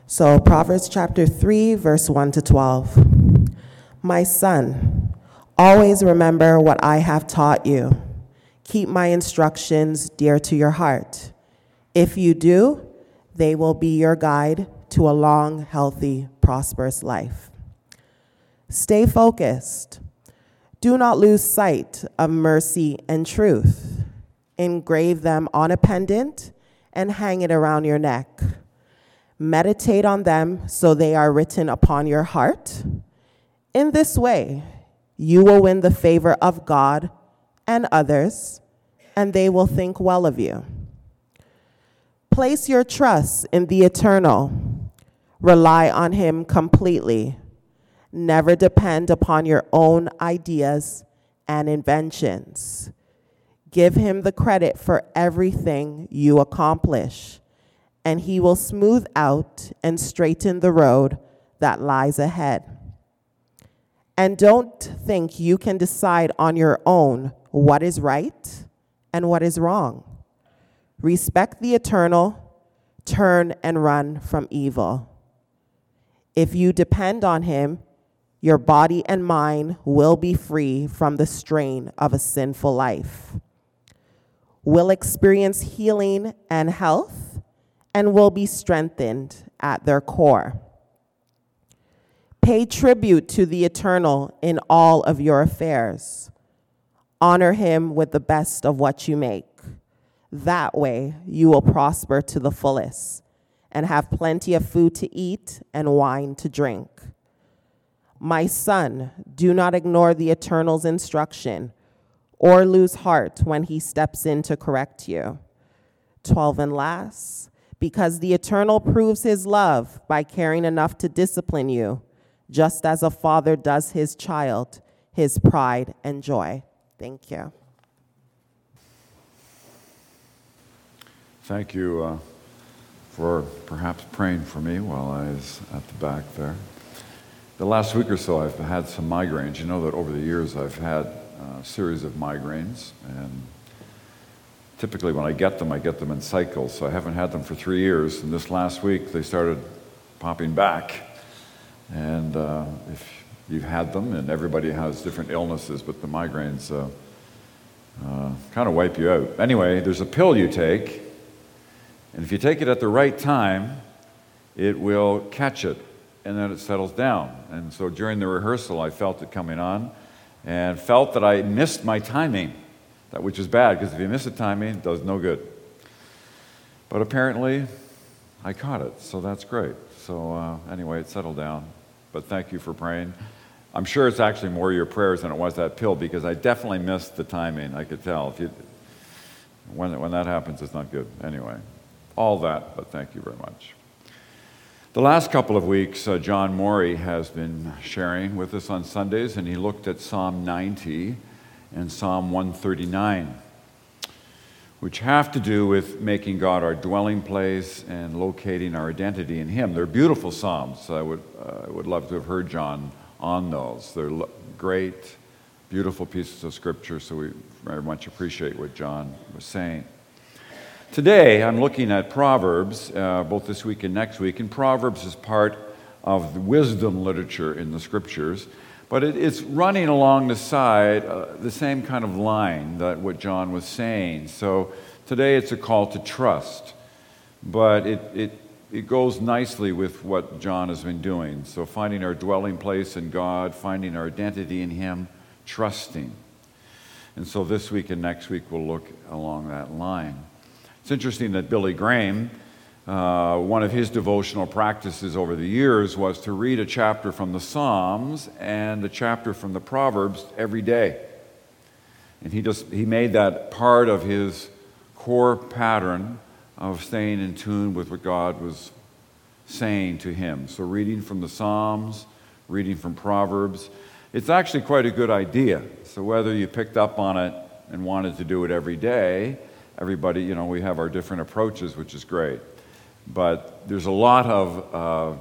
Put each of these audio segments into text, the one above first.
So Proverbs chapter 3, verse 1 to 12. My son, always remember what I have taught you. Keep my instructions dear to your heart. If you do, they will be your guide to a long, healthy, prosperous life. Stay focused. Do not lose sight of mercy and truth. Engrave them on a pendant and hang it around your neck. Meditate on them so they are written upon your heart. In this way, you will win the favor of God and others, and they will think well of you. Place your trust in the Eternal. Rely on Him completely. Never depend upon your own ideas and inventions. Give Him the credit for everything you accomplish, and He will smooth out and straighten the road that lies ahead. And don't think you can decide on your own what is right and what is wrong. Respect the Eternal, turn and run from evil. If you depend on Him, your body and mind will be free from the strain of a sinful life, will experience healing and health, and will be strengthened at their core. Pay tribute to the Eternal in all of your affairs. Honor Him with the best of what you make. That way, you will prosper to the fullest and have plenty of food to eat and wine to drink. My son, do not ignore the Eternal's instruction or lose heart when He steps in to correct you. 12 and last, because the Eternal proves His love by caring enough to discipline you, just as a father does his child, his pride and joy. Thank you. Thank you for perhaps praying for me while I was at the back there. The last week or so I've had some migraines. You know that over the years I've had a series of migraines, and typically when I get them in cycles. So I haven't had them for 3 years, and this last week they started popping back. And if you've had them, and everybody has different illnesses, but the migraines kind of wipe you out. Anyway, there's a pill you take, and if you take it at the right time, it will catch it, and then it settles down. And so during the rehearsal, I felt it coming on, and felt that I missed my timing, which is bad, because if you miss the timing, it does no good. But apparently, I caught it, so that's great. So anyway, it settled down. But thank you for praying. I'm sure it's actually more your prayers than it was that pill, because I definitely missed the timing. I could tell. When that happens, it's not good. Anyway, all that, but thank you very much. The last couple of weeks, John Morey has been sharing with us on Sundays, and he looked at Psalm 90 and Psalm 139, which have to do with making God our dwelling place and locating our identity in Him. They're beautiful psalms. I would love to have heard John on those. They're great, beautiful pieces of Scripture, so we very much appreciate what John was saying. Today, I'm looking at Proverbs, both this week and next week, and Proverbs is part of the wisdom literature in the Scriptures, but it's running along the side, the same kind of line that what John was saying. So today it's a call to trust, but it goes nicely with what John has been doing. So finding our dwelling place in God, finding our identity in Him, trusting. And so this week and next week we'll look along that line. It's interesting that Billy Graham, one of his devotional practices over the years was to read a chapter from the Psalms and a chapter from the Proverbs every day. And he made that part of his core pattern of staying in tune with what God was saying to him. So reading from the Psalms, reading from Proverbs, it's actually quite a good idea. So whether you picked up on it and wanted to do it every day, everybody, we have our different approaches, which is great. But there's a lot of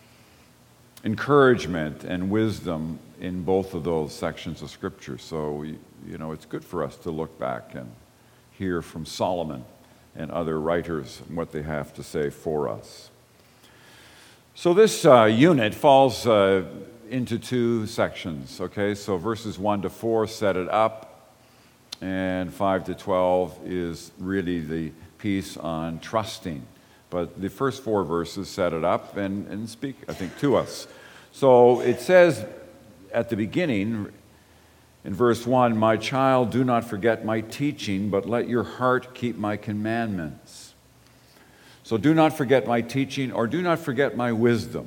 encouragement and wisdom in both of those sections of Scripture. So, it's good for us to look back and hear from Solomon and other writers and what they have to say for us. So this unit falls into two sections, okay? So verses 1 to 4 set it up, and 5 to 12 is really the piece on trusting. But the first 4 verses set it up and speak, I think, to us. So it says at the beginning, in verse 1, "My child, do not forget my teaching, but let your heart keep my commandments." So do not forget my teaching, or do not forget my wisdom.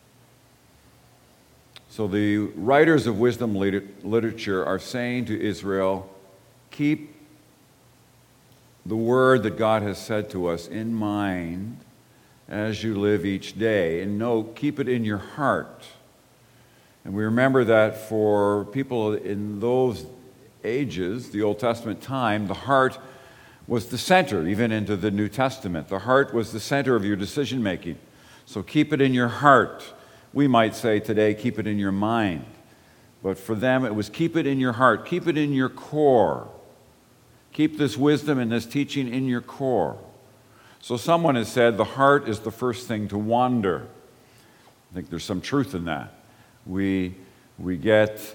So the writers of wisdom literature are saying to Israel, keep the word that God has said to us in mind as you live each day. And note, keep it in your heart. And we remember that for people in those ages, the Old Testament time, the heart was the center, even into the New Testament. The heart was the center of your decision making. So keep it in your heart. We might say today, keep it in your mind. But for them, it was keep it in your heart. Keep it in your core. Keep this wisdom and this teaching in your core. So someone has said the heart is the first thing to wander. I think there's some truth in that. We get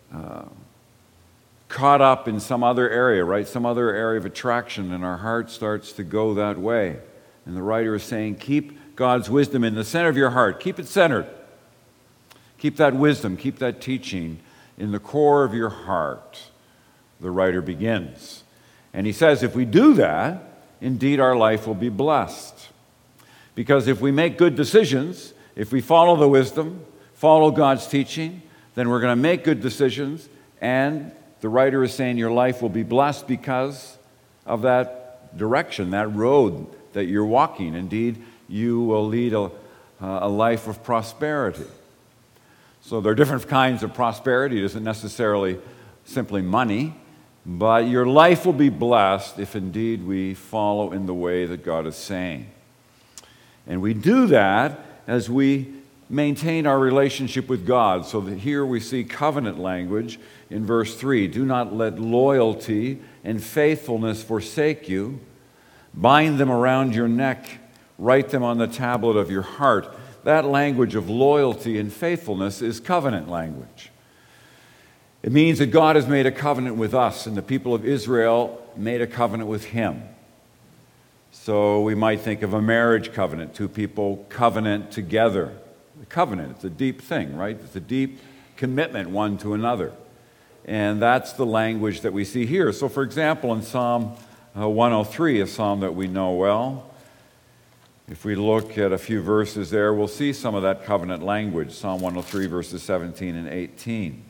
caught up in some other area, right? Some other area of attraction, and our heart starts to go that way. And the writer is saying, keep God's wisdom in the center of your heart. Keep it centered. Keep that wisdom, keep that teaching in the core of your heart. The writer begins. And he says, if we do that, indeed our life will be blessed. Because if we make good decisions, if we follow the wisdom, follow God's teaching, then we're going to make good decisions, and the writer is saying your life will be blessed because of that direction, that road that you're walking. Indeed, you will lead a life of prosperity. So there are different kinds of prosperity. It isn't necessarily simply money, but your life will be blessed if indeed we follow in the way that God is saying. And we do that as we maintain our relationship with God. So that here we see covenant language in verse 3. Do not let loyalty and faithfulness forsake you. Bind them around your neck. Write them on the tablet of your heart. That language of loyalty and faithfulness is covenant language. It means that God has made a covenant with us, and the people of Israel made a covenant with Him. So we might think of a marriage covenant. Two people covenant together. The covenant, it's a deep thing, right? It's a deep commitment one to another. And that's the language that we see here. So, for example, in Psalm 103, a psalm that we know well, if we look at a few verses there, we'll see some of that covenant language. Psalm 103, verses 17 and 18.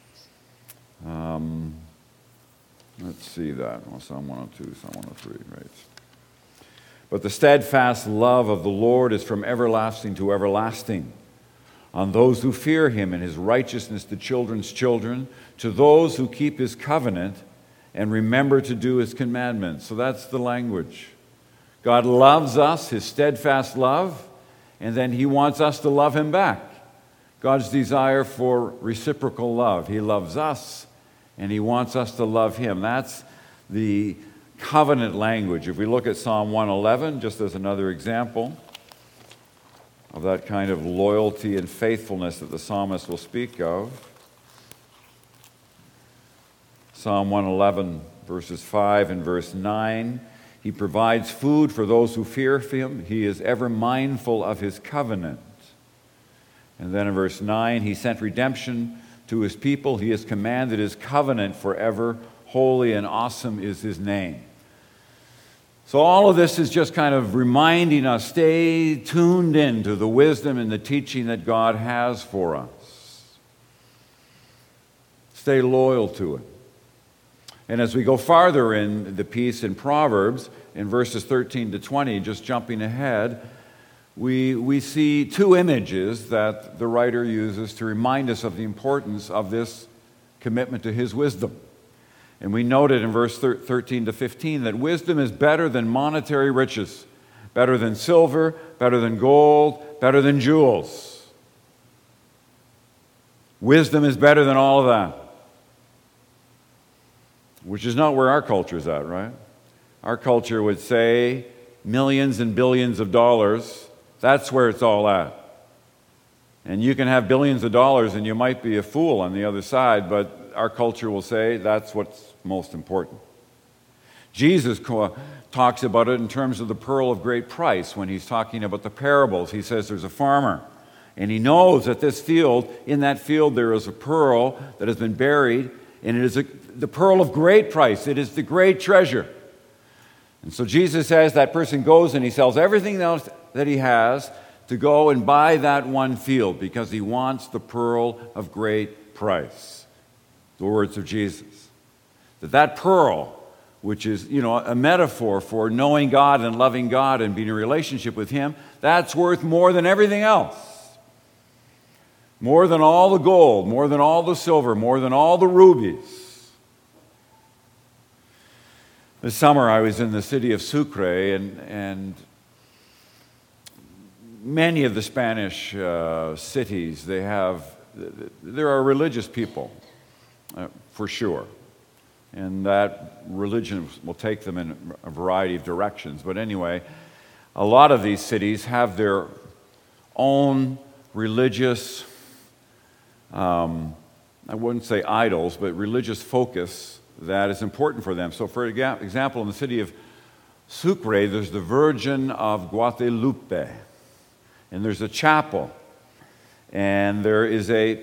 Let's see that. Well, Psalm 102, Psalm 103, right. But the steadfast love of the Lord is from everlasting to everlasting, on those who fear Him, and His righteousness to children's children, to those who keep His covenant and remember to do His commandments. So that's the language. God loves us, His steadfast love, and then He wants us to love Him back. God's desire for reciprocal love. He loves us, and He wants us to love Him. That's the covenant language. If we look at Psalm 111, just as another example of that kind of loyalty and faithfulness that the psalmist will speak of. Psalm 111, verses 5 and verse 9. He provides food for those who fear Him. He is ever mindful of His covenant. And then in verse 9, He sent redemption to His people. He has commanded His covenant forever. Holy and awesome is His name. So all of this is just kind of reminding us, stay tuned in to the wisdom and the teaching that God has for us. Stay loyal to it. And as we go farther in the piece in Proverbs, in verses 13 to 20, just jumping ahead, we see two images that the writer uses to remind us of the importance of this commitment to His wisdom. And we noted in verse 13 to 15 that wisdom is better than monetary riches, better than silver, better than gold, better than jewels. Wisdom is better than all of that, which is not where our culture is at, right? Our culture would say millions and billions of dollars, that's where it's all at. And you can have billions of dollars and you might be a fool on the other side, but our culture will say that's what's most important. Jesus talks about it in terms of the pearl of great price when he's talking about the parables. He says there's a farmer, and he knows that in that field there is a pearl that has been buried, and it is the pearl of great price. It is the great treasure. And so Jesus says that person goes and he sells everything else that he has to go and buy that one field because he wants the pearl of great price. The words of Jesus. That pearl, which is, a metaphor for knowing God and loving God and being in a relationship with Him, that's worth more than everything else. More than all the gold, more than all the silver, more than all the rubies. This summer I was in the city of Sucre, and many of the Spanish cities, there are religious people, for sure. And that religion will take them in a variety of directions. But anyway, a lot of these cities have their own religious, I wouldn't say idols, but religious focus that is important for them. So for example, in the city of Sucre, there's the Virgin of Guadalupe. And there's a chapel. And there is a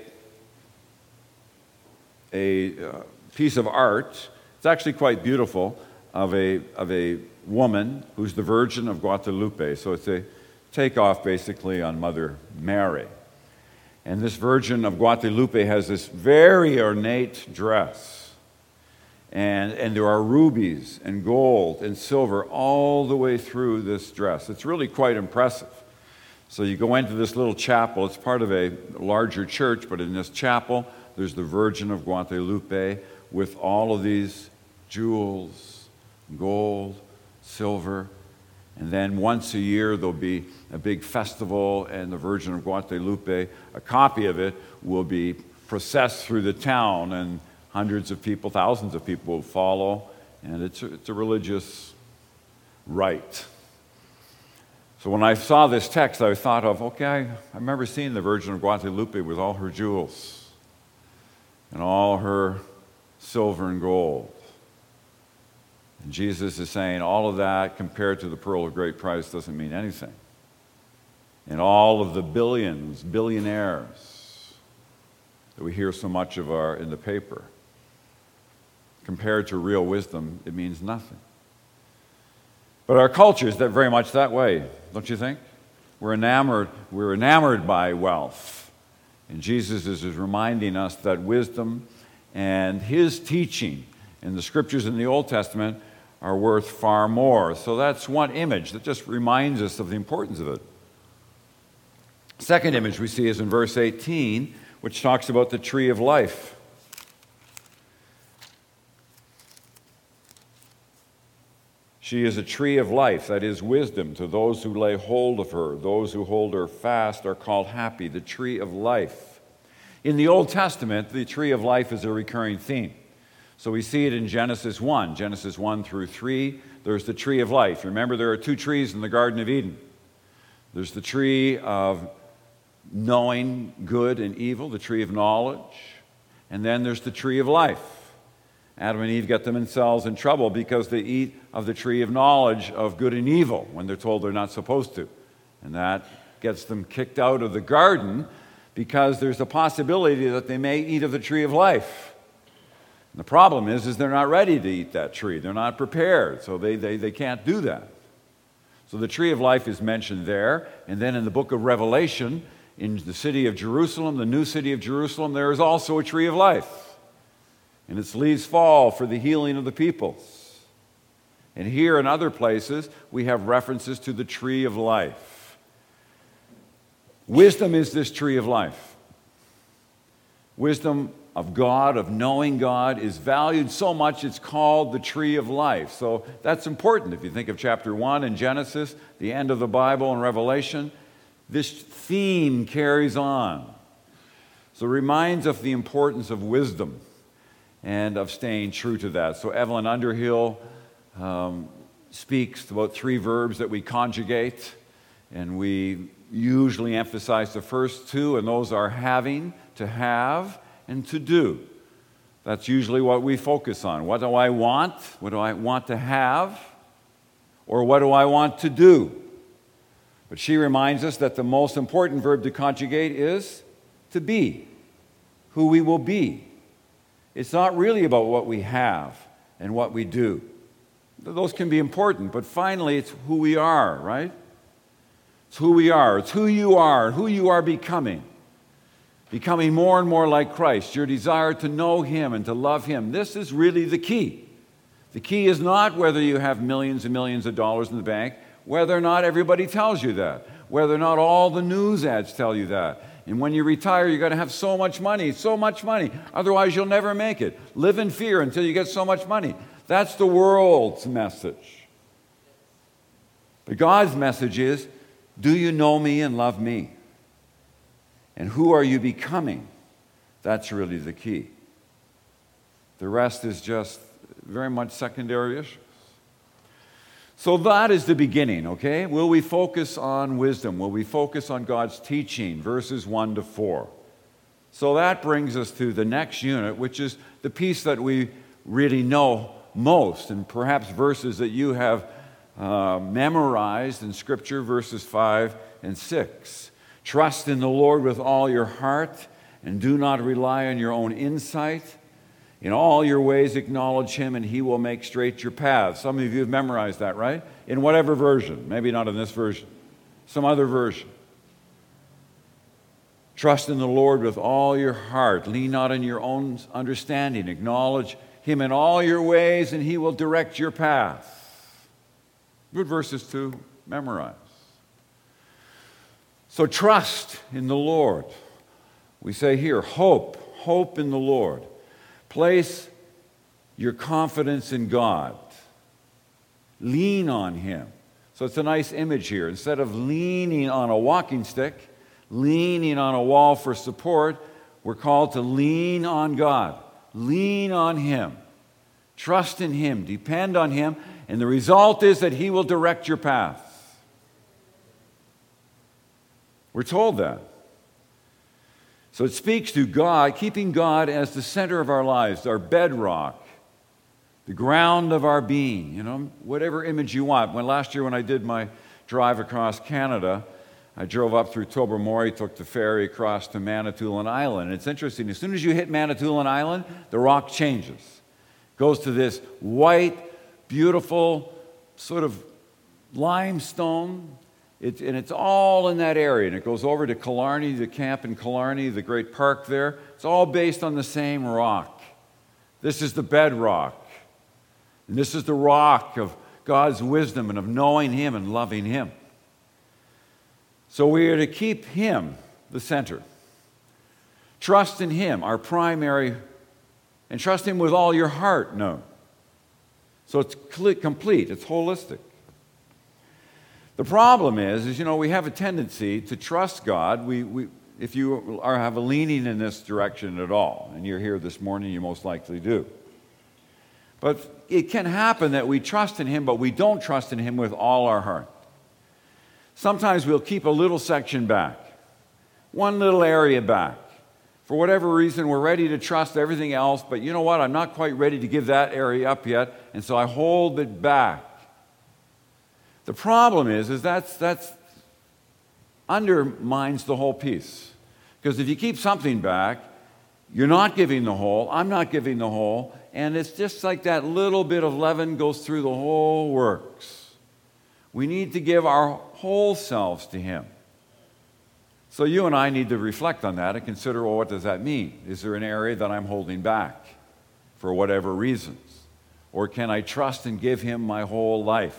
piece of art, it's actually quite beautiful, of a woman who's the Virgin of Guadalupe. So it's a takeoff basically on Mother Mary. And this Virgin of Guadalupe has this very ornate dress. And there are rubies and gold and silver all the way through this dress. It's really quite impressive. So you go into this little chapel. It's part of a larger church, but in this chapel, there's the Virgin of Guadalupe with all of these jewels, gold, silver. And then once a year, there'll be a big festival, and the Virgin of Guadalupe, a copy of it, will be processed through the town, and hundreds of people, thousands of people will follow. And it's a religious rite. So when I saw this text, I thought of, okay, I remember seeing the Virgin of Guadalupe with all her jewels and all her silver and gold. And Jesus is saying all of that compared to the pearl of great price doesn't mean anything. And all of the billionaires that we hear so much of in the paper, compared to real wisdom, it means nothing. But our culture is very much that way, don't you think? We're enamored by wealth. And Jesus is reminding us that wisdom and His teaching in the Scriptures in the Old Testament are worth far more. So that's one image that just reminds us of the importance of it. Second image we see is in verse 18, which talks about the tree of life. She is a tree of life, that is wisdom, to those who lay hold of her. Those who hold her fast are called happy, the tree of life. In the Old Testament, the tree of life is a recurring theme. So we see it in Genesis 1 through 3. There's the tree of life. Remember, there are two trees in the Garden of Eden. There's the tree of knowing good and evil, the tree of knowledge. And then there's the tree of life. Adam and Eve got themselves in trouble because they eat of the tree of knowledge of good and evil when they're told they're not supposed to. And that gets them kicked out of the garden because there's a possibility that they may eat of the tree of life. And the problem is they're not ready to eat that tree. They're not prepared, so they can't do that. So the tree of life is mentioned there. And then in the book of Revelation, in the city of Jerusalem, the new city of Jerusalem, there is also a tree of life. And its leaves fall for the healing of the peoples. And here in other places, we have references to the tree of life. Wisdom is this tree of life. Wisdom of God, of knowing God, is valued so much it's called the tree of life. So that's important. If you think of chapter 1 in Genesis, the end of the Bible in Revelation, this theme carries on. So it reminds us of the importance of wisdom and of staying true to that. So Evelyn Underhill speaks about 3 verbs that we conjugate, and we usually emphasize the first two, and those are having, to have, and to do. That's usually what we focus on. What do I want? What do I want to have? Or what do I want to do? But she reminds us that the most important verb to conjugate is to be, who we will be. It's not really about what we have and what we do. Those can be important, but finally it's who we are, right? It's who we are. It's who you are becoming. Becoming more and more like Christ. Your desire to know Him and to love Him. This is really the key. The key is not whether you have millions and millions of dollars in the bank, whether or not everybody tells you that, whether or not all the news ads tell you that. And when you retire, you're going to have so much money. Otherwise, you'll never make it. Live in fear until you get so much money. That's the world's message. But God's message is, do you know me and love me? And who are you becoming? That's really the key. The rest is just very much secondary issues. So that is the beginning, okay? Will we focus on wisdom? Will we focus on God's teaching, verses 1 to 4? So that brings us to the next unit, which is the piece that we really know most, and perhaps verses that you have memorized in Scripture, verses 5 and 6. Trust in the Lord with all your heart, and do not rely on your own insight. In all your ways acknowledge Him, and He will make straight your paths. Some of you have memorized that, right? In whatever version. Maybe not in this version. Some other version. Trust in the Lord with all your heart. Lean not on your own understanding. Acknowledge Him in all your ways, and He will direct your path. Good verses to memorize. So trust in the Lord. We say here, hope in the Lord. Place your confidence in God. Lean on Him. So it's a nice image here. Instead of leaning on a walking stick, leaning on a wall for support, we're called to lean on God. Lean on Him. Trust in Him. Depend on Him. And the result is that He will direct your path. We're told that. So it speaks to God, keeping God as the center of our lives, our bedrock, the ground of our being, whatever image you want. Last year when I did my drive across Canada, I drove up through Tobermory, took the ferry across to Manitoulin Island. And it's interesting, as soon as you hit Manitoulin Island, the rock changes. It goes to this white, beautiful, sort of limestone. And it's all in that area. And it goes over to Killarney, the camp in Killarney, the great park there. It's all based on the same rock. This is the bedrock. And this is the rock of God's wisdom and of knowing Him and loving Him. So we are to keep Him the center. Trust in Him, our primary, and trust Him with all your heart, no. So it's complete, it's holistic. The problem is we have a tendency to trust God. If you have a leaning in this direction at all, and you're here this morning, you most likely do. But it can happen that we trust in Him, but we don't trust in Him with all our heart. Sometimes we'll keep a little section back, one little area back. For whatever reason, we're ready to trust everything else, but you know what? I'm not quite ready to give that area up yet, and so I hold it back. The problem is that's undermines the whole piece. Because if you keep something back, you're not giving the whole, I'm not giving the whole, and it's just like that little bit of leaven goes through the whole works. We need to give our whole selves to Him. So you and I need to reflect on that and consider, well, what does that mean? Is there an area that I'm holding back for whatever reasons? Or can I trust and give Him my whole life?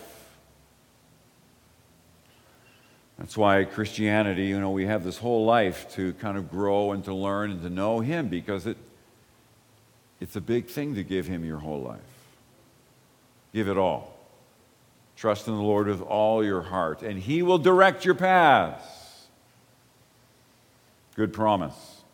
That's why Christianity, we have this whole life to kind of grow and to learn and to know Him, because it's a big thing to give Him your whole life. Give it all. Trust in the Lord with all your heart, and He will direct your paths. Good promise.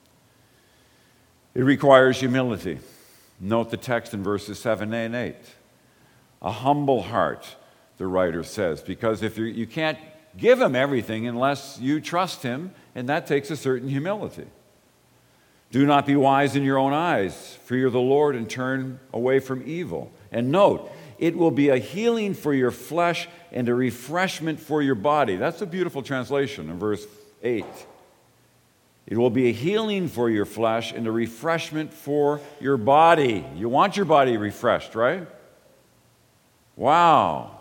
It requires humility. Note the text in verses 7 and 8. A humble heart, the writer says, because if you can't give him everything unless you trust him, and that takes a certain humility. Do not be wise in your own eyes. Fear the Lord and turn away from evil. And note, it will be a healing for your flesh and a refreshment for your body. That's a beautiful translation in verse 8. It will be a healing for your flesh and a refreshment for your body. You want your body refreshed, right? Wow.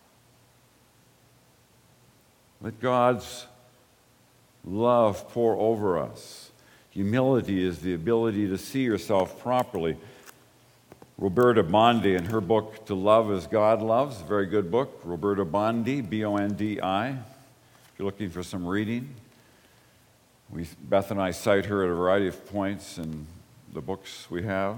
Let God's love pour over us. Humility is the ability to see yourself properly. Roberta Bondi, in her book, To Love as God Loves, a very good book. Roberta Bondi, B-O-N-D-I. If you're looking for some reading, Beth and I cite her at a variety of points in the books we have.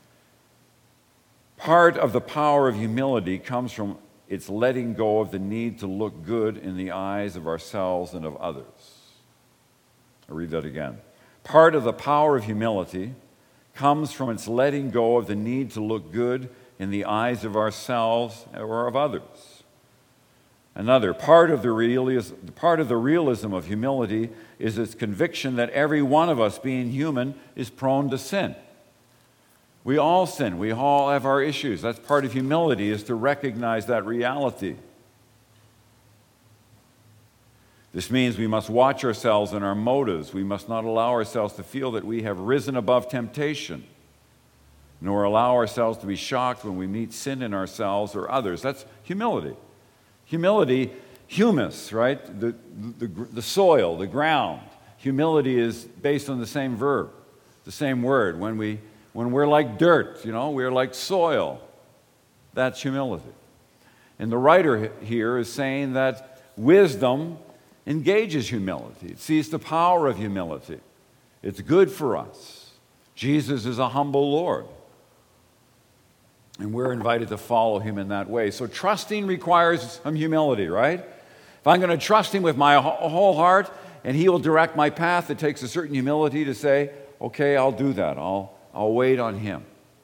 Part of the power of humility comes from its letting go of the need to look good in the eyes of ourselves and of others. I'll read that again. Part of the power of humility comes from its letting go of the need to look good in the eyes of ourselves or of others. Another part of the realism of humility is its conviction that every one of us, being human, is prone to sin. We all sin. We all have our issues. That's part of humility, is to recognize that reality. This means we must watch ourselves and our motives. We must not allow ourselves to feel that we have risen above temptation, nor allow ourselves to be shocked when we meet sin in ourselves or others. That's humility. Humility, humus, right? The soil, the ground. Humility is based on the same verb, the same word. When we're like dirt, we're like soil. That's humility. And the writer here is saying that wisdom engages humility. It sees the power of humility. It's good for us. Jesus is a humble Lord. And we're invited to follow him in that way. So trusting requires some humility, right? If I'm going to trust him with my whole heart and he will direct my path, it takes a certain humility to say, okay, I'll do that. I'll wait on him.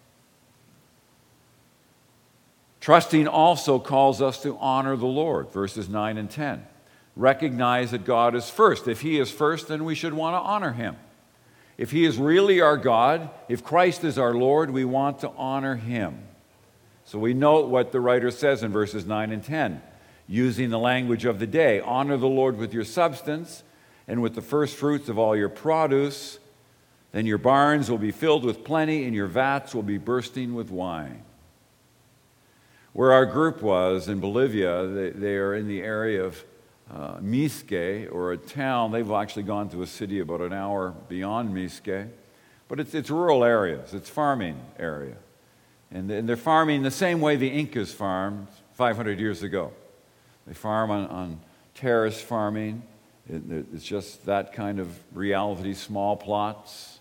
Trusting also calls us to honor the Lord, verses 9 and 10. Recognize that God is first. If he is first, then we should want to honor him. If he is really our God, if Christ is our Lord, we want to honor him. So we note what the writer says in verses 9 and 10, using the language of the day. Honor the Lord with your substance and with the first fruits of all your produce. Then your barns will be filled with plenty and your vats will be bursting with wine. Where our group was in Bolivia, they are in the area of Misque, or a town. They've actually gone to a city about an hour beyond Misque. But it's rural areas. It's farming area. And they're farming the same way the Incas farmed 500 years ago. They farm on terrace farming. It's just that kind of reality, small plots.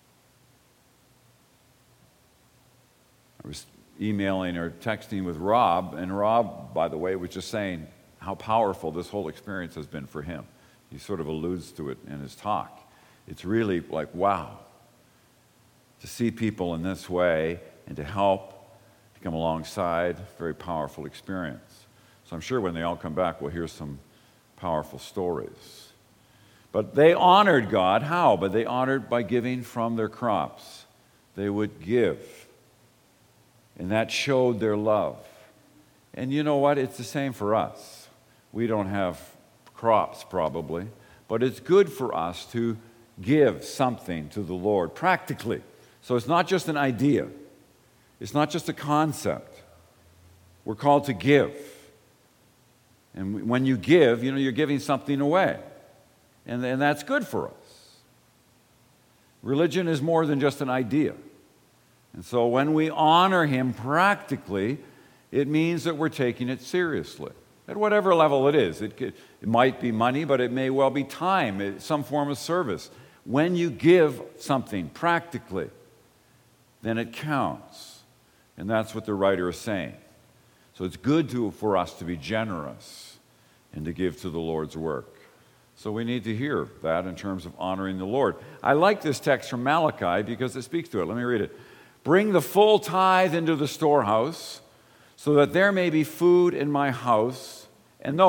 I was emailing or texting with Rob, and Rob, by the way, was just saying how powerful this whole experience has been for him. He sort of alludes to it in his talk. It's really like, wow, to see people in this way and to help, to come alongside, very powerful experience. So I'm sure when they all come back, we'll hear some powerful stories. But they honored God. How? But they honored by giving from their crops. They would give. And that showed their love. And you know what? It's the same for us. We don't have crops probably, but it's good for us to give something to the Lord practically. So it's not just an idea. It's not just a concept. We're called to give. And when you give, you're giving something away. And that's good for us. Religion is more than just an idea. And so when we honor him practically, it means that we're taking it seriously. At whatever level it is. It might be money, but it may well be time, some form of service. When you give something practically, then it counts. And that's what the writer is saying. So it's good for us to be generous and to give to the Lord's work. So we need to hear that in terms of honoring the Lord. I like this text from Malachi because it speaks to it. Let me read it. Bring the full tithe into the storehouse, so that there may be food in my house. And note,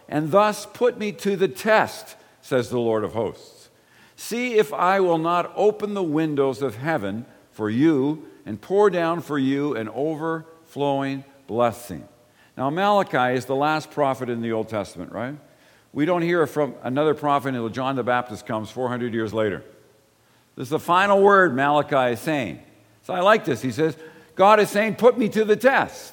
and thus put me to the test, says the Lord of hosts. See if I will not open the windows of heaven for you and pour down for you an overflowing blessing. Now, Malachi is the last prophet in the Old Testament, right? We don't hear from another prophet until John the Baptist comes 400 years later. This is the final word Malachi is saying. So I like this. He says, God is saying, put me to the test.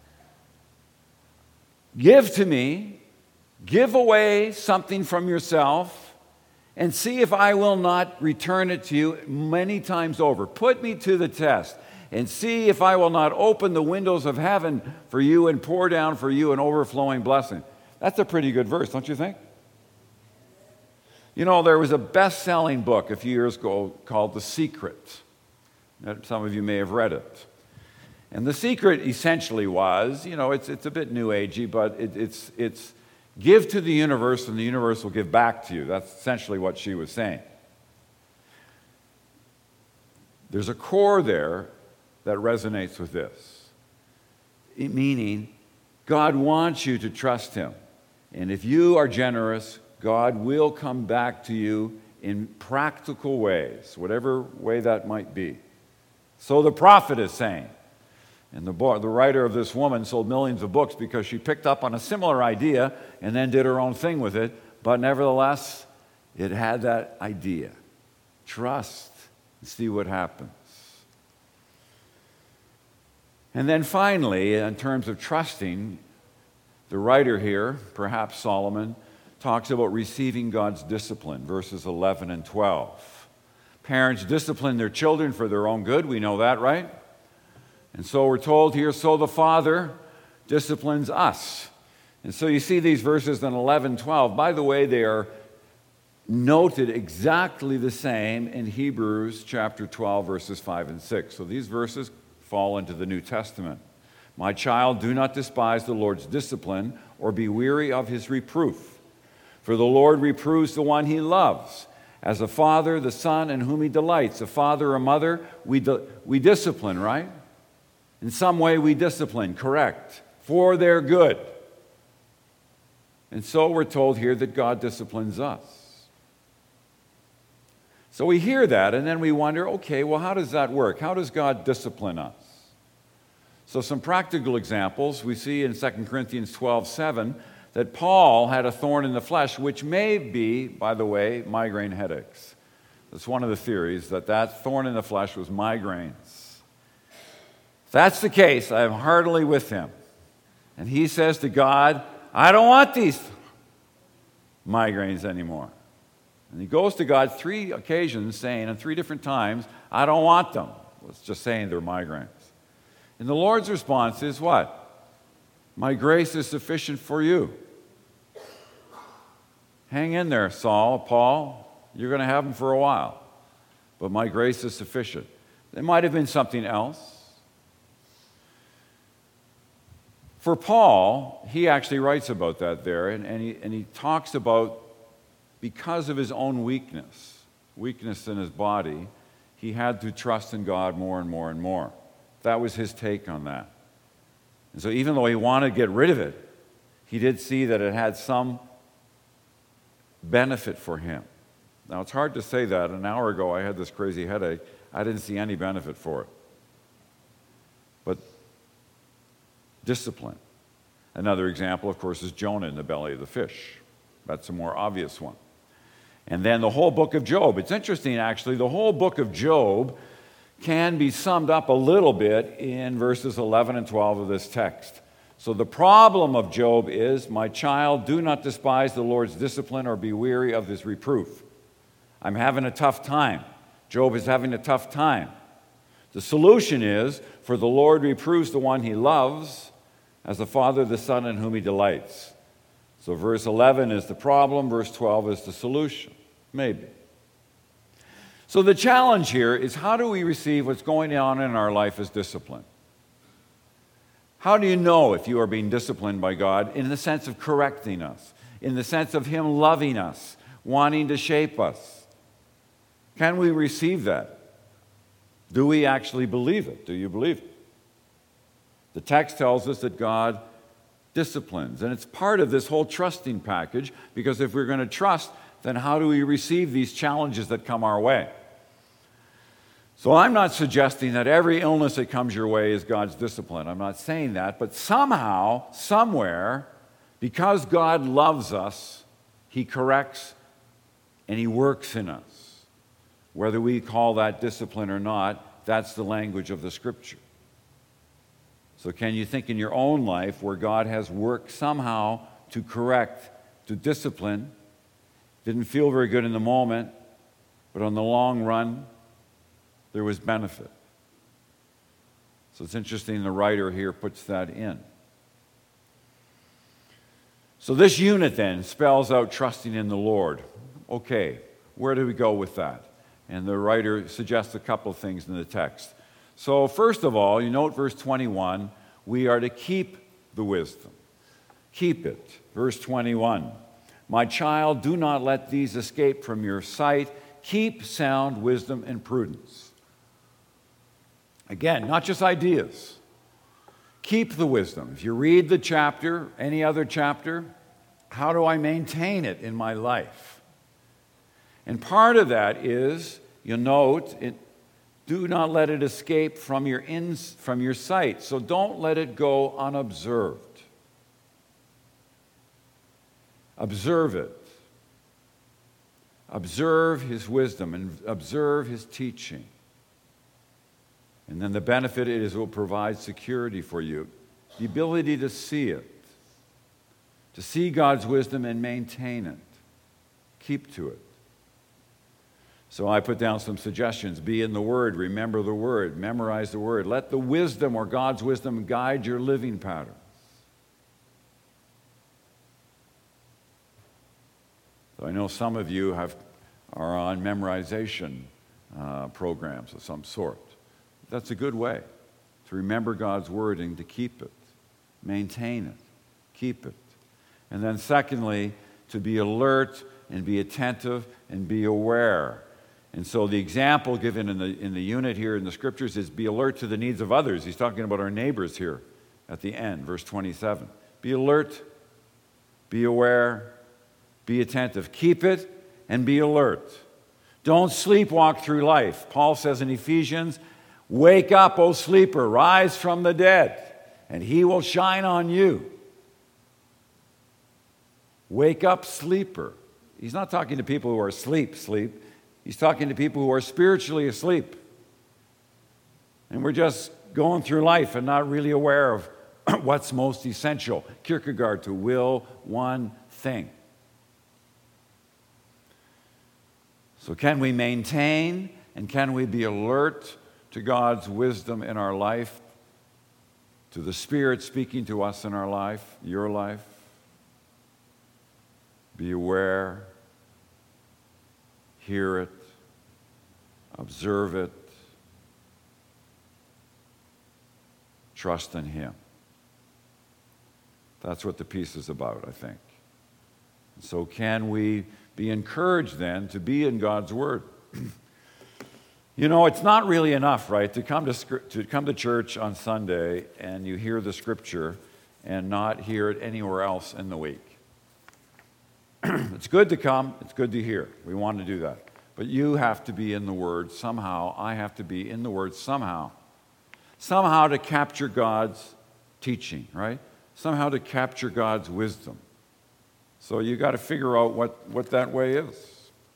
Give to me, give away something from yourself, and see if I will not return it to you many times over. Put me to the test, and see if I will not open the windows of heaven for you and pour down for you an overflowing blessing. That's a pretty good verse, don't you think? You know, there was a best-selling book a few years ago called The Secret. Some of you may have read it. And The Secret essentially was, you know, it's a bit new agey, but it's give to the universe and the universe will give back to you. That's essentially what she was saying. There's a core there that resonates with this. Meaning, God wants you to trust Him. And if you are generous, God will come back to you in practical ways, whatever way that might be. So the prophet is saying. And the writer of this woman sold millions of books because she picked up on a similar idea and then did her own thing with it. But nevertheless, it had that idea. Trust and see what happens. And then finally, in terms of trusting, the writer here, perhaps Solomon, talks about receiving God's discipline, verses 11 and 12. Parents discipline their children for their own good. We know that, right? And so we're told here, so the Father disciplines us. And so you see these verses in 11, 12. By the way, they are noted exactly the same in Hebrews chapter 12, verses 5 and 6. So these verses fall into the New Testament. My child, do not despise the Lord's discipline or be weary of His reproof. For the Lord reproves the one He loves. As a father, the son in whom He delights. A father or mother, we discipline, right? In some way we discipline, correct, for their good. And so we're told here that God disciplines us. So we hear that and then we wonder, okay, well, how does that work? How does God discipline us? So some practical examples. We see in 2 Corinthians 12:7 that Paul had a thorn in the flesh, which may be, by the way, migraine headaches. That's one of the theories, that thorn in the flesh was migraines. If that's the case, I am heartily with him. And he says to God, I don't want these migraines anymore. And he goes to God 3 occasions saying, on 3 different times, I don't want them. It's just saying they're migraines. And the Lord's response is what? My grace is sufficient for you. Hang in there, Paul. You're going to have them for a while. But my grace is sufficient. There might have been something else. For Paul, he actually writes about that there, and he talks about because of his own weakness in his body, he had to trust in God more and more and more. That was his take on that. And so even though he wanted to get rid of it, he did see that it had some benefit for him. Now, it's hard to say that. An hour ago, I had this crazy headache. I didn't see any benefit for it. But discipline. Another example, of course, is Jonah in the belly of the fish. That's a more obvious one. And then the whole book of Job. It's interesting, actually. The whole book of Job can be summed up a little bit in verses 11 and 12 of this text. So the problem of Job is, my child, do not despise the Lord's discipline or be weary of His reproof. I'm having a tough time. Job is having a tough time. The solution is, for the Lord reproves the one He loves, as the father the son in whom He delights. So verse 11 is the problem, verse 12 is the solution. Maybe. So the challenge here is, how do we receive what's going on in our life as discipline? How do you know if you are being disciplined by God in the sense of correcting us, in the sense of Him loving us, wanting to shape us? Can we receive that? Do we actually believe it? Do you believe it? The text tells us that God disciplines. And it's part of this whole trusting package, because if we're going to trust, then how do we receive these challenges that come our way? So I'm not suggesting that every illness that comes your way is God's discipline. I'm not saying that. But somehow, somewhere, because God loves us, He corrects and He works in us. Whether we call that discipline or not, that's the language of the Scripture. So can you think in your own life where God has worked somehow to correct, to discipline? Didn't feel very good in the moment, but on the long run, there was benefit. So it's interesting the writer here puts that in. So this unit then spells out trusting in the Lord. Okay, where do we go with that? And the writer suggests a couple of things in the text. So first of all, you note verse 21, we are to keep the wisdom. Keep it. Verse 21, my child, do not let these escape from your sight. Keep sound wisdom and prudence. Again, not just ideas. Keep the wisdom. If you read the chapter, any other chapter, how do I maintain it in my life? And part of that is, you note, do not let it escape from your sight. So don't let it go unobserved. Observe it. Observe His wisdom and observe His teaching. And then the benefit is it will provide security for you. The ability to see it. To see God's wisdom and maintain it. Keep to it. So I put down some suggestions. Be in the Word. Remember the Word. Memorize the Word. Let the wisdom or God's wisdom guide your living patterns. So I know some of you are on memorization programs of some sort. That's a good way to remember God's Word and to keep it, maintain it, keep it. And then secondly, to be alert and be attentive and be aware. And so the example given in the unit here in the Scriptures is be alert to the needs of others. He's talking about our neighbors here at the end, verse 27. Be alert, be aware, be attentive. Keep it and be alert. Don't sleepwalk through life. Paul says in Ephesians, wake up, O sleeper, rise from the dead, and He will shine on you. Wake up, sleeper. He's not talking to people who are asleep. He's talking to people who are spiritually asleep. And we're just going through life and not really aware of what's most essential. Kierkegaard, to will one thing. So can we maintain and can we be alert to God's wisdom in our life, to the Spirit speaking to us in our life, your life? Be aware, hear it, observe it, trust in Him. That's what the piece is about, I think. So can we be encouraged then to be in God's Word? You know, it's not really enough, right, to come to church on Sunday and you hear the Scripture and not hear it anywhere else in the week. It's good to come. It's good to hear. We want to do that. But you have to be in the Word somehow. I have to be in the Word somehow. Somehow to capture God's teaching, right? Somehow to capture God's wisdom. So you got to figure out what that way is.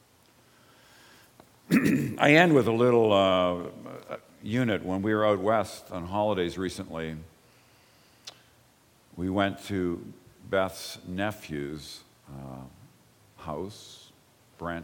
I end with a little unit. When we were out west on holidays recently, we went to Beth's nephew's house, Brent.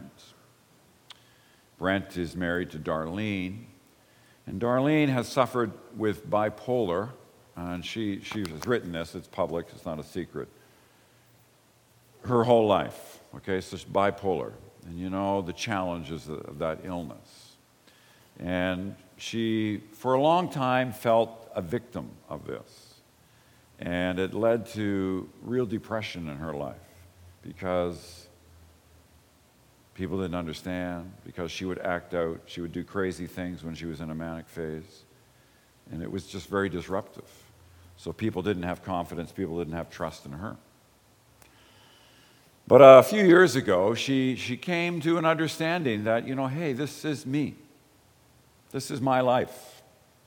Brent is married to Darlene, and Darlene has suffered with bipolar, and she has written this, it's public, it's not a secret, her whole life, okay, so it's bipolar, and you know the challenges of that illness. And she, for a long time, felt a victim of this, and it led to real depression in her life, because people didn't understand, because she would act out, she would do crazy things when she was in a manic phase, and it was just very disruptive. So people didn't have confidence, people didn't have trust in her. But a few years ago, she came to an understanding that, hey, this is me. This is my life.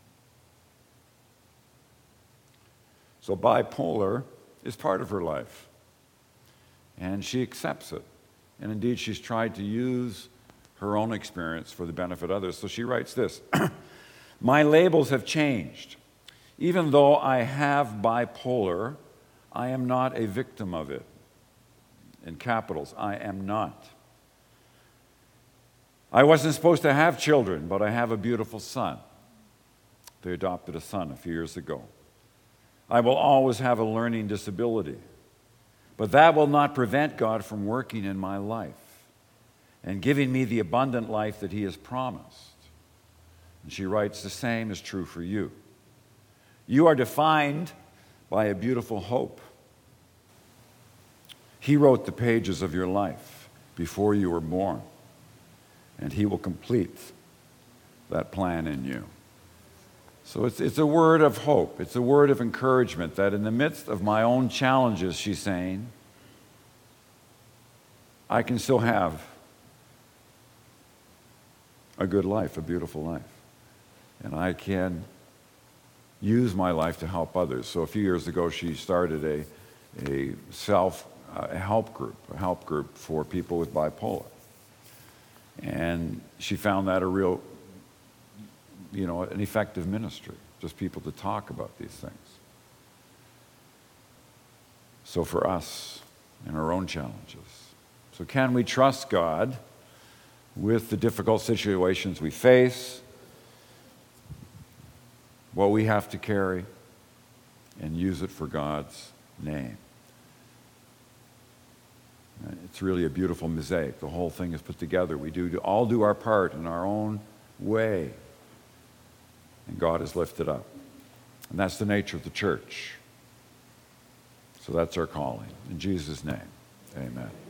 So bipolar is part of her life. And she accepts it. And indeed, she's tried to use her own experience for the benefit of others. So she writes this, "My labels have changed. Even though I have bipolar, I am not a victim of it." In capitals, I am not. "I wasn't supposed to have children, but I have a beautiful son." They adopted a son a few years ago. "I will always have a learning disability, but that will not prevent God from working in my life and giving me the abundant life that He has promised." And she writes, "The same is true for you. You are defined by a beautiful hope. He wrote the pages of your life before you were born, and He will complete that plan in you." So it's a word of hope. It's a word of encouragement that in the midst of my own challenges, she's saying, I can still have a good life, a beautiful life. And I can use my life to help others. So a few years ago, she started a help group for people with bipolar. And she found that a real, an effective ministry, just people to talk about these things. So for us, in our own challenges, so can we trust God with the difficult situations we face, what we have to carry, and use it for God's name? It's really a beautiful mosaic. The whole thing is put together. We all do our part in our own way, and God is lifted up. And that's the nature of the church. So that's our calling. In Jesus' name, amen.